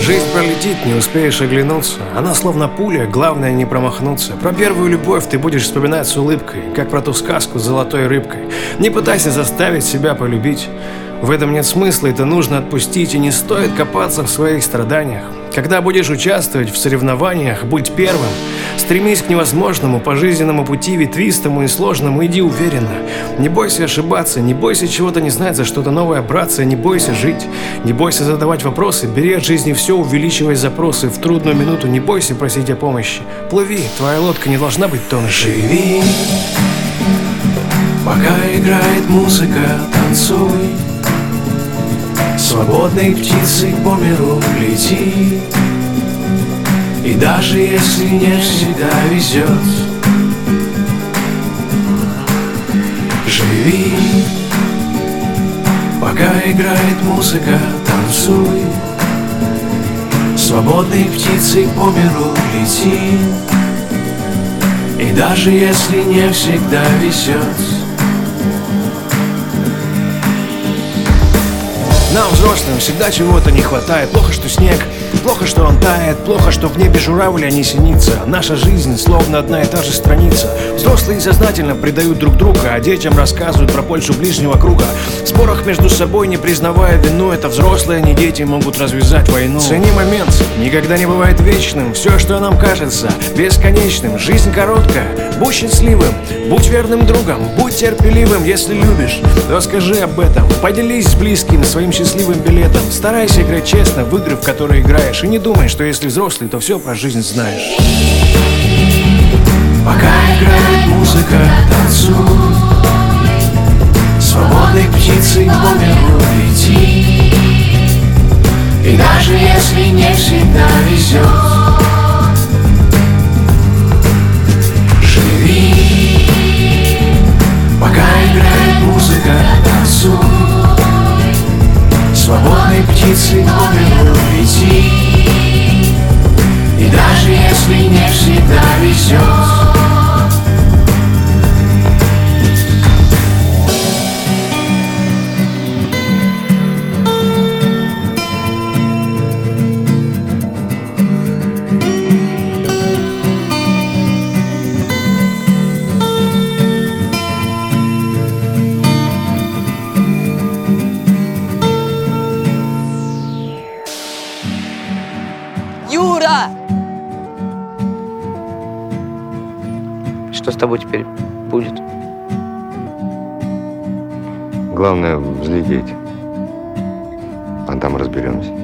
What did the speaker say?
Жизнь пролетит, не успеешь оглянуться. Она словно пуля, главное не промахнуться. Про первую любовь ты будешь вспоминать с улыбкой, как про ту сказку с золотой рыбкой. Не пытайся заставить себя полюбить. В этом нет смысла, это нужно отпустить. И не стоит копаться в своих страданиях. Когда будешь участвовать в соревнованиях, будь первым. Стремись к невозможному, по жизненному пути, ветвистому и сложному, иди уверенно. Не бойся ошибаться, не бойся чего-то не знать, за что-то новое браться, не бойся жить. Не бойся задавать вопросы, бери от жизни все, увеличивай запросы. В трудную минуту не бойся просить о помощи. Плыви, твоя лодка не должна быть тонущей. Живи, пока играет музыка, танцуй. Свободной птицей по миру лети. И даже если не всегда везет, живи, пока играет музыка, танцуй. Свободной птицей по миру лети. И даже если не всегда везет. Нам, взрослым, всегда чего-то не хватает. Плохо, что снег, плохо, что он тает. Плохо, что в небе журавля не синится. Наша жизнь словно одна и та же страница. Взрослые сознательно предают друг друга, а детям рассказывают про пользу ближнего круга. В спорах между собой, не признавая вину, это взрослые, а не дети могут развязать войну. Цени момент, никогда не бывает вечным. Все, что нам кажется бесконечным. Жизнь короткая, будь счастливым. Будь верным другом, будь терпеливым. Если любишь, то скажи об этом. Поделись с близким своим счастливым билетом. Старайся играть честно в игры, в которые играешь. И не думай, что если взрослый, то все про жизнь знаешь. Пока играет музыка, танцуй. Свободной птицей по миру лети. И даже если не всегда везет, живи, пока играет музыка, танцуй. Свободной птицей по миру лети. И даже если не всегда везет. Юра! Что с тобой теперь будет? Главное взлететь, а там разберемся.